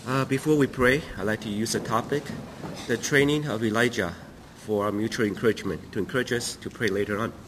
Before we pray, I'd like to use a topic, the training of Elijah, for our mutual encouragement, to encourage us to pray later on.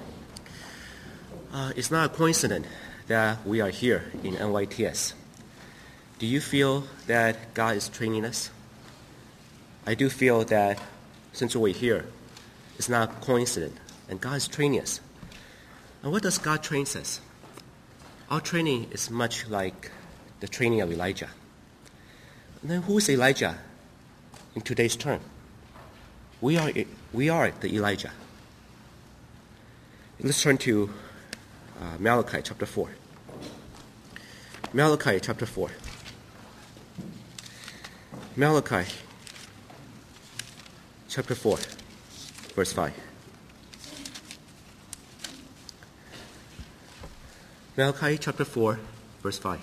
It's not a coincidence that we are here in NYTS. Do you feel that God is training us? I do feel that since we're here, it's not a coincidence, and God is training us. And what does God train us? Our training is much like the training of Elijah. And then who is Elijah in today's term? We are the Elijah. Let's turn to Malachi chapter 4. Malachi chapter 4. Malachi chapter 4, verse 5. Malachi chapter 4, verse 5.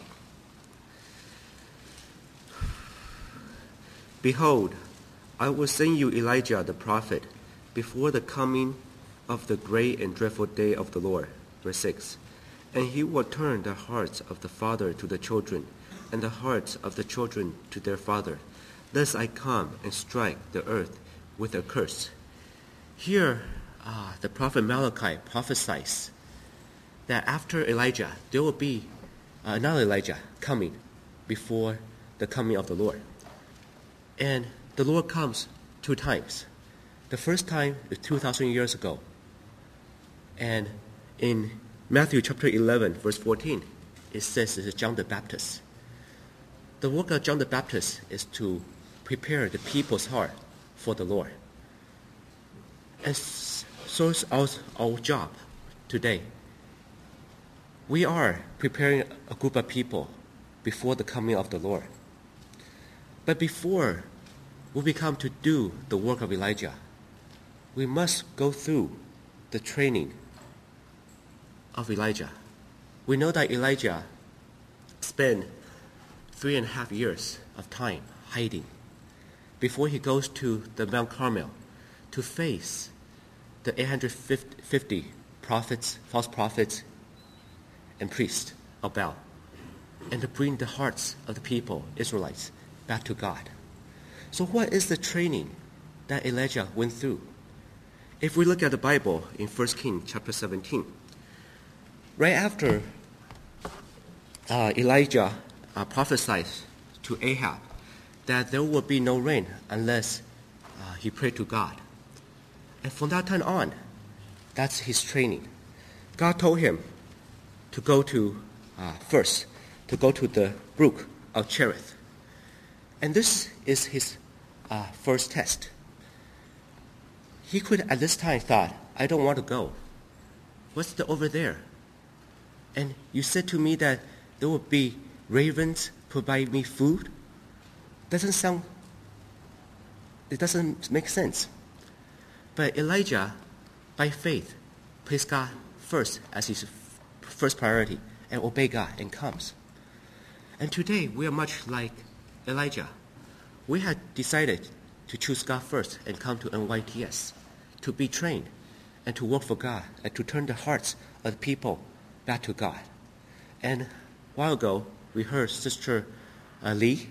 Behold, I will send you Elijah the prophet before the coming of the great and dreadful day of the Lord. Verse 6. And he will turn the hearts of the father to the children, and the hearts of the children to their father, lest I come and strike the earth with a curse. Here, the prophet Malachi prophesies that after Elijah, there will be another Elijah coming before the coming of the Lord. And the Lord comes two times. The first time is 2,000 years ago. And in Matthew chapter 11, verse 14, it says it is John the Baptist. The work of John the Baptist is to prepare the people's heart for the Lord. And so is our job today. We are preparing a group of people before the coming of the Lord. But before we become to do the work of Elijah, we must go through the training of Elijah. We know that Elijah spent 3.5 years of time hiding before he goes to the Mount Carmel to face the 850 prophets, false prophets, and priests of Baal, and to bring the hearts of the people, Israelites, back to God. So what is the training that Elijah went through? If we look at the Bible in 1 Kings chapter 17, right after Elijah prophesied to Ahab that there will be no rain unless he prayed to God. And from that time on, that's his training. God told him to go to the brook of Cherith. And this is his first test. He could at this time thought, I don't want to go. What's over there? And you said to me that there will be ravens provide me food? It doesn't make sense. But Elijah, by faith, placed God first as his first priority and obey God and comes. And today we are much like Elijah. We had decided to choose God first and come to NYTS, to be trained and to work for God and to turn the hearts of the people back to God. And a while ago, we heard Sister Lee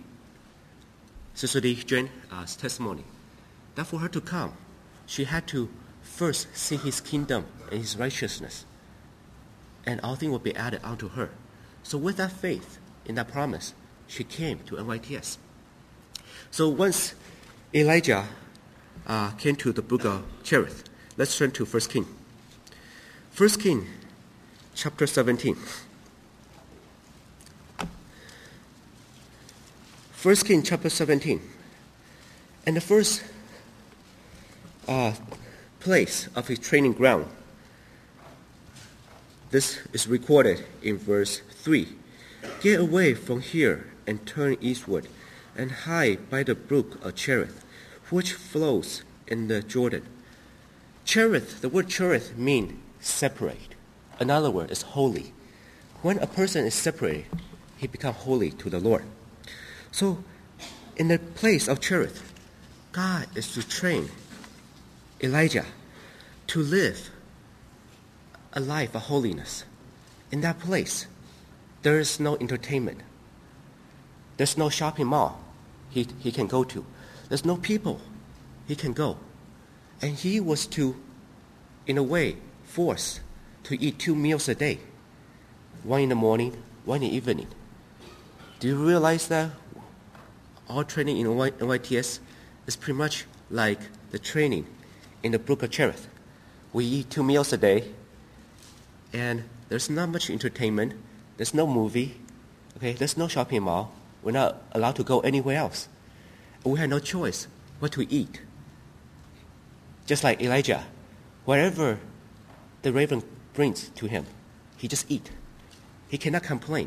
Jane's testimony that for her to come, she had to first see his kingdom and his righteousness, and all things will be added unto her. So with that faith in that promise, she came to NYTS. So once Elijah came to the brook of Cherith, let's turn to 1 King. 1 King chapter 17. 1 King chapter 17. And the first place of his training ground, this is recorded in verse 3. Get away from here and turn eastward and hide by the brook of Cherith, which flows in the Jordan. Cherith, the word Cherith means separate. Another word is holy. When a person is separated, he becomes holy to the Lord. So, in the place of Cherith, God is to train Elijah to live a life of holiness. In that place, there is no entertainment. There's no shopping mall he can go to. There's no people he can go. And he was in a way, forced to eat 2 meals a day. One in the morning, one in the evening. Do you realize that our training in NYTS is pretty much like the training in the Book of Cherith? We eat 2 meals a day, and there's not much entertainment. There's no movie. Okay, there's no shopping mall. We're not allowed to go anywhere else. We have no choice what to eat. Just like Elijah, wherever the raven brings to him, he just eat. He cannot complain.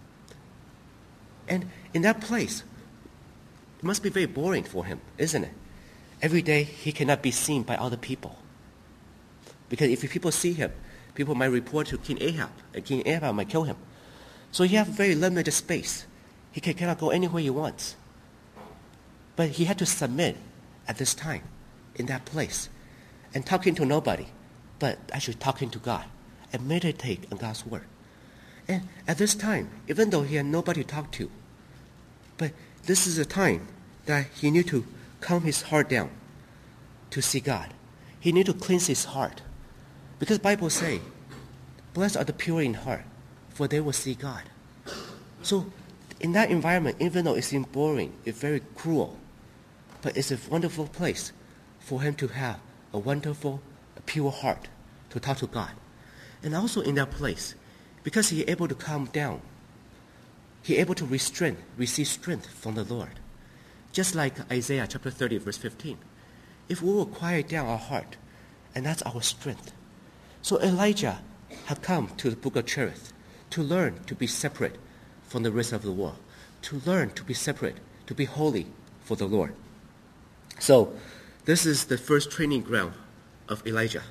And in that place, it must be very boring for him, isn't it? Every day he cannot be seen by other people. Because if people see him, people might report to King Ahab, and King Ahab might kill him. So he has very limited space. He cannot go anywhere he wants. But he had to submit at this time, in that place, and talking to nobody, but actually talking to God, and meditate on God's word. And at this time, even though he had nobody to talk to, but this is a time that he need to calm his heart down to see God. He need to cleanse his heart. Because the Bible say, blessed are the pure in heart, for they will see God. So in that environment, even though it seems boring, it's very cruel, but it's a wonderful place for him to have a wonderful, pure heart to talk to God. And also in that place, because he is able to calm down, he is able to receive strength from the Lord. Just like Isaiah chapter 30, verse 15. If we will quiet down our heart, and that's our strength. So Elijah had come to the Book of Cherith to learn to be separate from the rest of the world, to learn to be separate, to be holy for the Lord. So this is the first training ground of Elijah.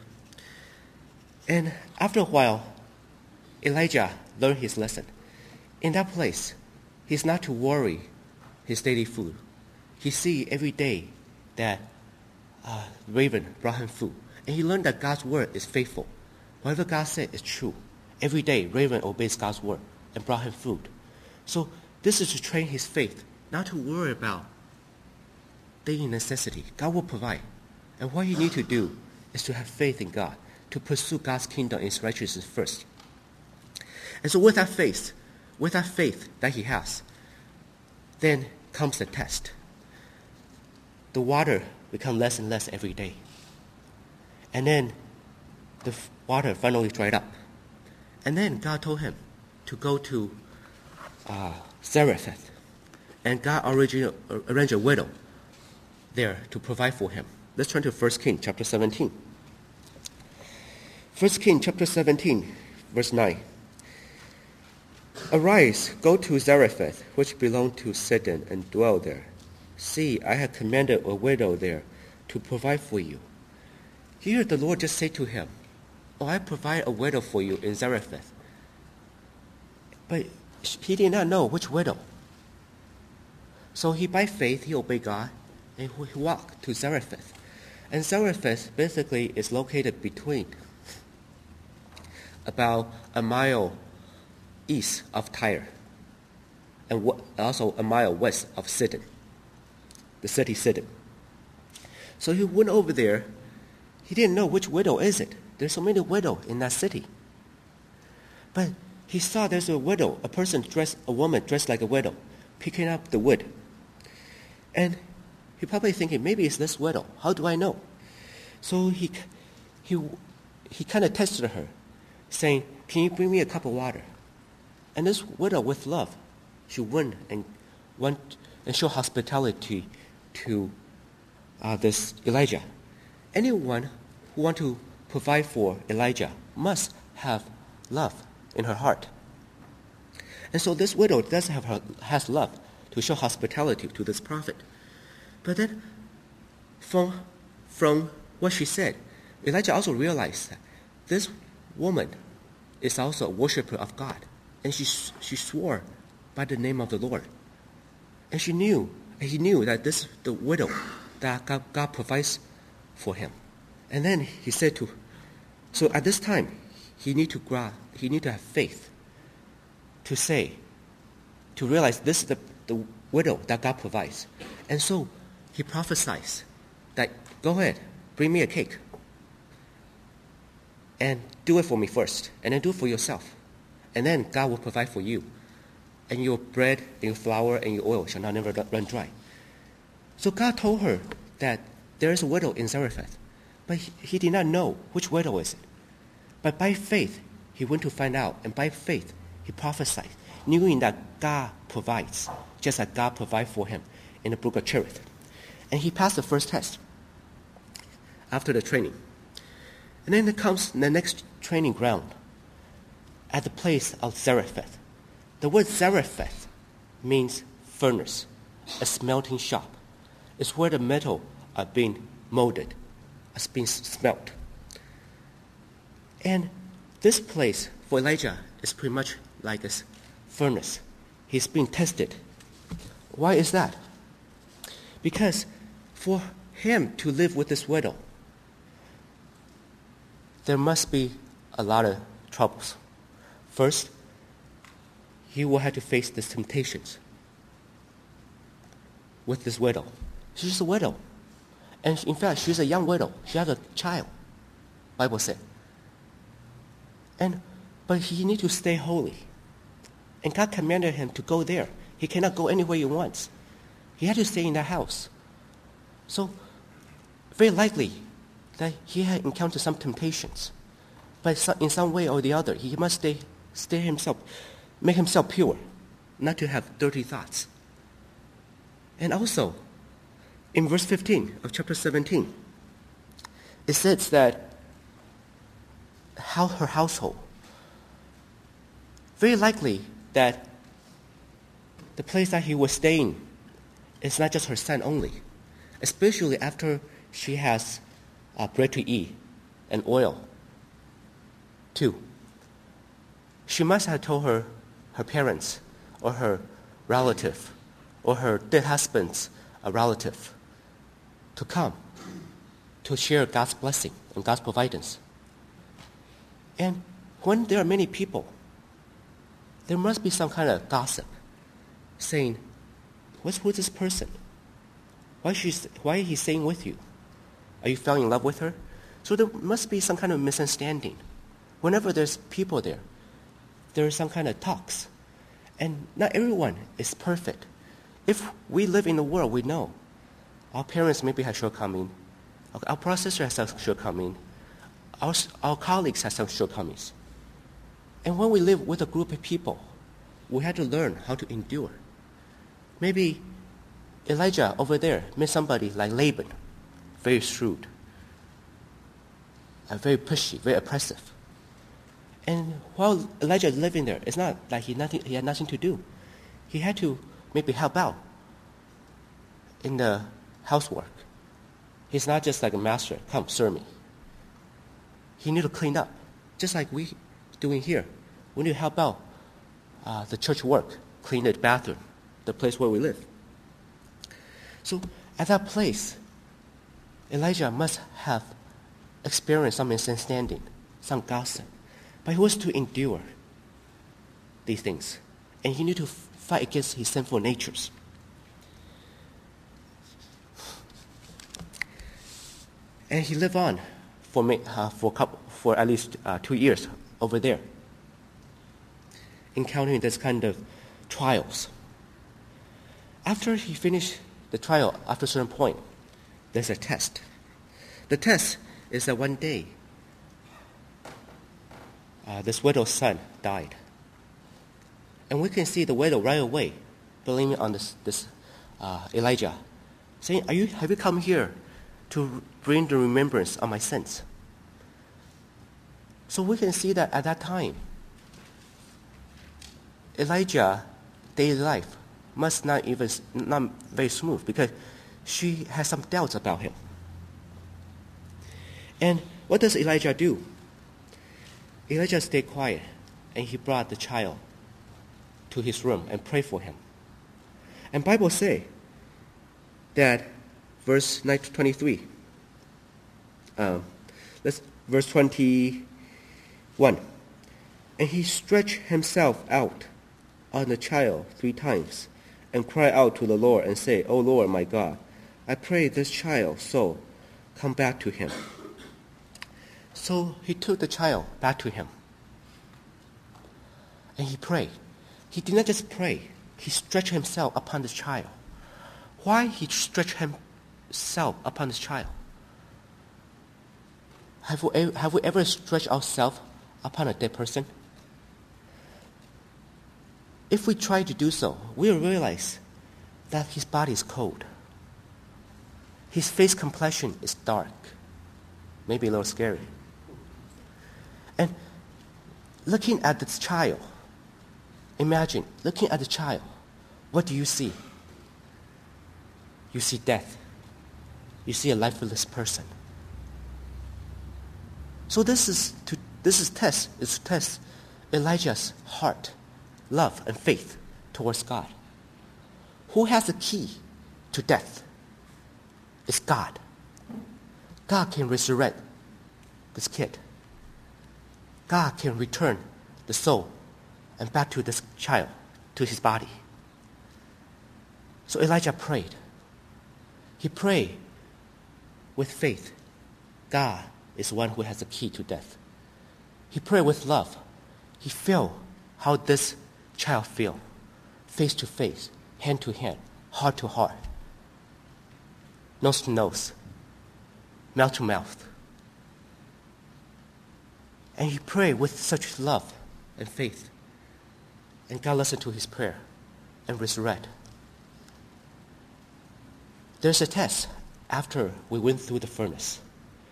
And after a while, Elijah learned his lesson. In that place, he's not to worry his daily food. He see every day that raven brought him food. And he learned that God's word is faithful. Whatever God said is true. Every day, raven obeys God's word and brought him food. So this is to train his faith, not to worry about daily necessity. God will provide. And what you need to do is to have faith in God, to pursue God's kingdom and his righteousness first. And so with that faith that he has, then comes the test. The water becomes less and less every day. And then the water finally dried up. And then God told him to go to Zarephath. And God arranged a widow there to provide for him. Let's turn to 1 Kings chapter 17. 1 Kings chapter 17, verse 9. Arise, go to Zarephath, which belonged to Sidon, and dwell there. See, I have commanded a widow there to provide for you. Here the Lord just said to him, I provide a widow for you in Zarephath. But he did not know which widow. So by faith, he obeyed God, and he walked to Zarephath. And Zarephath basically is located between about a mile east of Tyre, and also a mile west of Sidon, the city Sidon. So he went over there. He didn't know which widow is it. There's so many widows in that city. But he saw there's a widow, a woman dressed like a widow, picking up the wood. And he probably thinking, maybe it's this widow. How do I know? So he kind of tested her, saying, can you bring me a cup of water? And this widow, with love, she went and show hospitality to this Elijah. Anyone who wants to provide for Elijah must have love in her heart. And so this widow has love to show hospitality to this prophet. But then from what she said, Elijah also realized that this woman is also a worshiper of God. And she swore by the name of the Lord. And he knew that this is the widow that God provides for him. And then he said so at this time, he need to have faith to realize this is the widow that God provides. And so he prophesies that, go ahead, bring me a cake. And do it for me first, and then do it for yourself. And then God will provide for you. And your bread, and your flour, and your oil shall not never run dry. So God told her that there is a widow in Zarephath. But he did not know which widow is it. But by faith, he went to find out. And by faith, he prophesied, knowing that God provides, just like God provided for him in the book of Cherith. And he passed the first test after the training. And then comes the next training ground at the place of Zarephath. The word Zarephath means furnace, a smelting shop. It's where the metal are being molded, is being smelt. And this place for Elijah is pretty much like a furnace. He's being tested. Why is that? Because for him to live with this widow, there must be a lot of troubles. First, he will have to face the temptations with this widow. She's a widow. And in fact, she's a young widow. She has a child, Bible said. But he needs to stay holy. And God commanded him to go there. He cannot go anywhere he wants. He had to stay in that house. So, very likely that he had encountered some temptations. But in some way or the other, he must stay himself, make himself pure, not to have dirty thoughts. And also, in verse 15 of chapter 17, it says that how her household, very likely that the place that he was staying is not just her son only, especially after she has bread to eat and oil too. She must have told her parents or her relative or her dead husband's relative to come to share God's blessing and God's providence. And when there are many people, there must be some kind of gossip saying, who's this person? Why is he staying with you? Are you falling in love with her? So there must be some kind of misunderstanding. Whenever there's people there, there is some kind of talks. And not everyone is perfect. If we live in the world, we know our parents maybe have shortcomings, our processor has some shortcomings, our colleagues have some shortcomings. And when we live with a group of people, we have to learn how to endure. Maybe Elijah over there met somebody like Laban, very shrewd, very pushy, very oppressive. And while Elijah is living there, it's not like he had nothing to do. He had to maybe help out in the housework. He's not just like a master, come serve me. He need to clean up, just like we doing here. We need to help out the church work, clean the bathroom, the place where we live. So at that place, Elijah must have experienced some misunderstanding, some gossip. But he was to endure these things. And he needed to fight against his sinful natures. And he lived on for at least 2 years over there, encountering this kind of trials. After he finished the trial, after a certain point, there's a test. The test is that one day, this widow's son died. And we can see the widow right away blaming on this Elijah, saying, have you come here to bring the remembrance of my sins? So we can see that at that time, Elijah's daily life must not very smooth, because she has some doubts about him. And what does Elijah do? Elijah stayed quiet, and he brought the child to his room and prayed for him. And Bible say that verse 23, verse 21, and he stretched himself out on the child 3 times and cry out to the Lord and say, O Lord my God, I pray this child's soul come back to him. So he took the child back to him. And he prayed. He did not just pray. He stretched himself upon the child. Why he stretched himself upon this child? Have we ever stretched ourselves upon a dead person? If we try to do so, we'll realize that his body is cold. His face complexion is dark, maybe a little scary. And looking at this child, imagine, looking at the child, what do you see? You see death. You see a lifeless person. So this is to test Elijah's heart, love, and faith towards God. Who has the key to death? It's God. God can resurrect this kid. God can return the soul and back to this child, to his body. So Elijah prayed. He prayed with faith. God is one who has the key to death. He prayed with love. He felt how this child feel, face to face, hand to hand, heart to heart, nose to nose, mouth to mouth. And he prayed with such love and faith. And God listened to his prayer and resurrected. There's a test after we went through the furnace.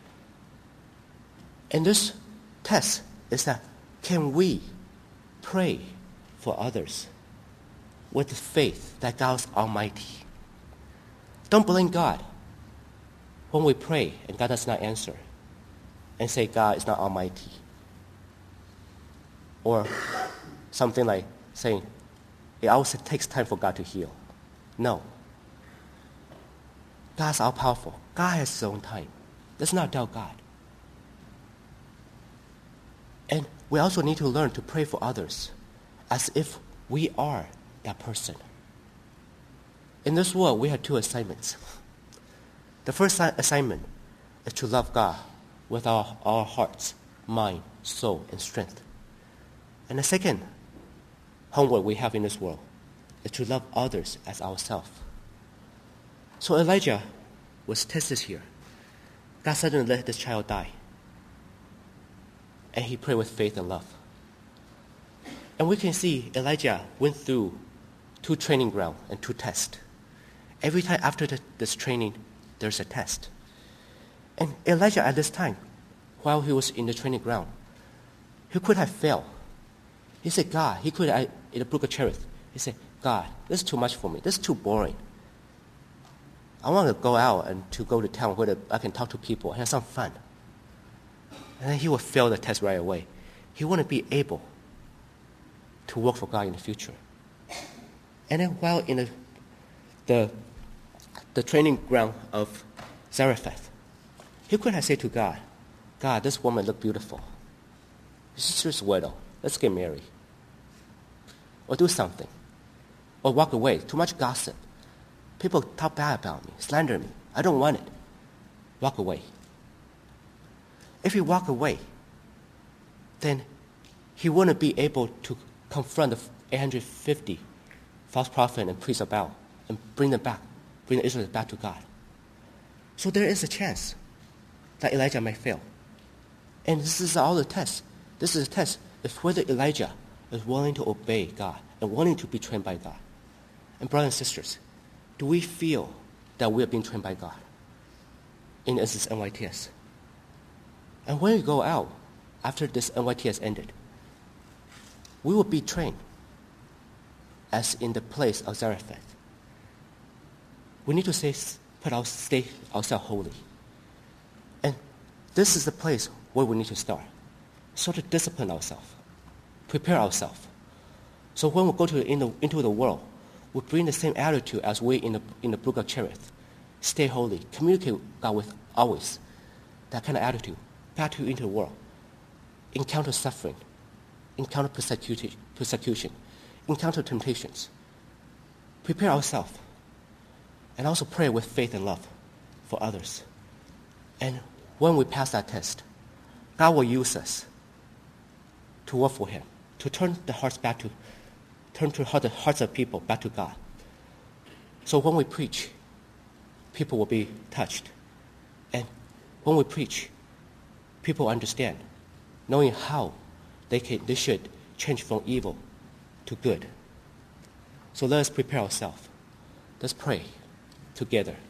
And this test is that can we pray for others with the faith that God is almighty? Don't blame God when we pray and God does not answer and say God is not almighty. Or something like saying, it always takes time for God to heal. No. God's all-powerful. God has his own time. Let's not doubt God. And we also need to learn to pray for others as if we are that person. In this world, we have two assignments. The first assignment is to love God with our hearts, mind, soul, and strength. And the second homework we have in this world is to love others as ourselves. So Elijah was tested here. God suddenly let this child die. And he prayed with faith and love. And we can see Elijah went through 2 training grounds and 2 tests. Every time after this training, there's a test. And Elijah at this time, while he was in the training ground, he could have failed. He said, God, in the book of Cherith, he said, God, this is too much for me. This is too boring. I want to go out and to go to town where I can talk to people and have some fun. And then he will fail the test right away. He wouldn't be able to work for God in the future. And then while in the training ground of Zarephath, he could have said to God, God, this woman look beautiful. She's just a widow. Let's get married. Or do something. Or walk away. Too much gossip. People talk bad about me, slander me. I don't want it. Walk away. If he walk away, then he wouldn't be able to confront the 850 false prophets and priests of Baal and bring the Israelites back to God. So there is a chance that Elijah may fail. And this is all the test. This is a test if whether Elijah is willing to obey God and willing to be trained by God. And brothers and sisters, do we feel that we are being trained by God in this NYTS? And when we go out after this NYTS ended, we will be trained as in the place of Zarephath. We need to stay ourselves holy. And this is the place where we need to start. So to discipline ourselves, prepare ourselves. So when we go into the world, we bring the same attitude as we in the book of Cherith. Stay holy. Communicate with God with always that kind of attitude. Back to into the world. Encounter suffering. Encounter persecution. Encounter temptations. prepare ourselves, and also pray with faith and love for others. And when we pass that test, God will use us to work for Him, to turn the hearts of people back to God. So when we preach, people will be touched. And when we preach, people understand, knowing how they should change from evil to good. So let us prepare ourselves. Let's pray together.